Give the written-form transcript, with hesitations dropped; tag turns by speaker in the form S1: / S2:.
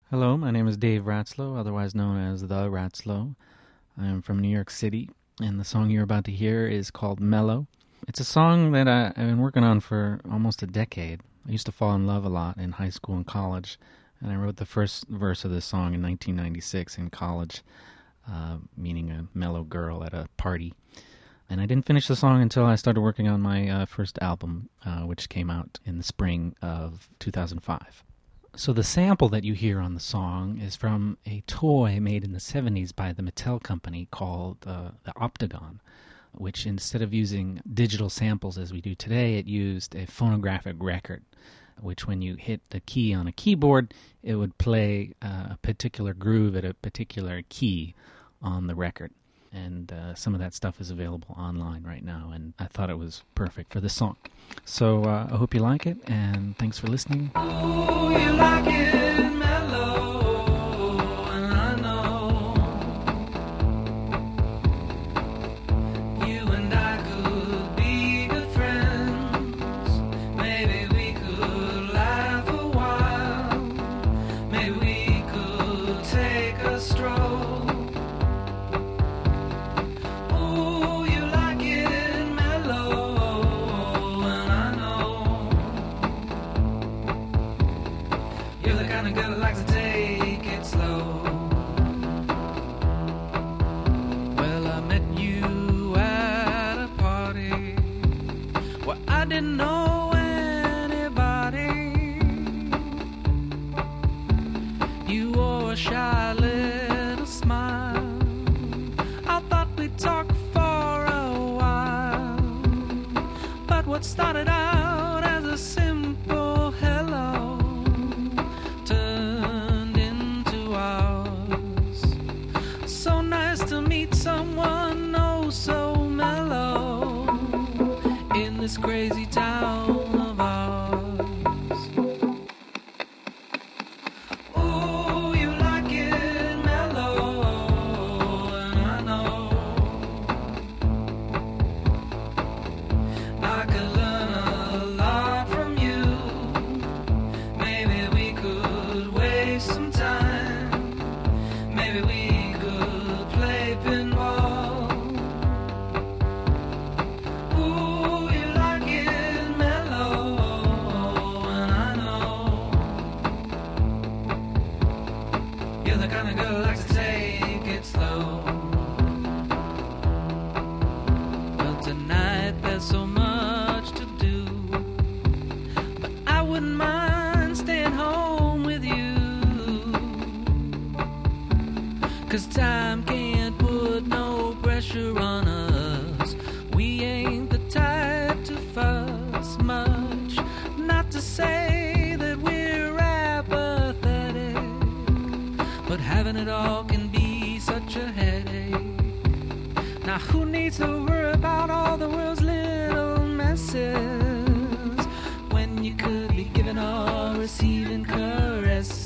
S1: Hello, my name is Dave Ratzlow, otherwise known as The Ratzlow. I am from New York City, and the song you're about to hear is called Mellow. It's a song that I've been working on for almost a decade. I used to fall in love a lot in high school and college, and I wrote the first verse of this song in 1996 in college, meaning a mellow girl at a party. And I didn't finish the song until I started working on my first album, which came out in the spring of 2005. So the sample that you hear on the song is from a toy made in the 70s by the Mattel company called the Optagon, which instead of using digital samples as we do today, it used a phonographic record, which when you hit the key on a keyboard, it would play a particular groove at a particular key on the record. And some of that stuff is available online right now, and I thought it was perfect for this song. So I hope you like it, and thanks for listening.
S2: Oh, you like it mellow, and I know you and I could be good friends. Maybe we could laugh a while. Maybe we could take a stroll. Didn't know anybody. You wore a shy little smile. I thought we'd talk for a while, but what started out as a simple hello turned into ours. So nice to meet someone oh so mellow in this crazy town of ours. Oh, you like it mellow, and I know I could learn a lot from you. Maybe we could waste some time. Maybe we could play pinball. So much to do, but I wouldn't mind staying home with you, 'cause time can't put no pressure on us. We ain't the type to fuss much, not to say that we're apathetic, but having it all can be such a headache. Now who needs to worry about all the world's little messes when you could be giving or receiving caresses?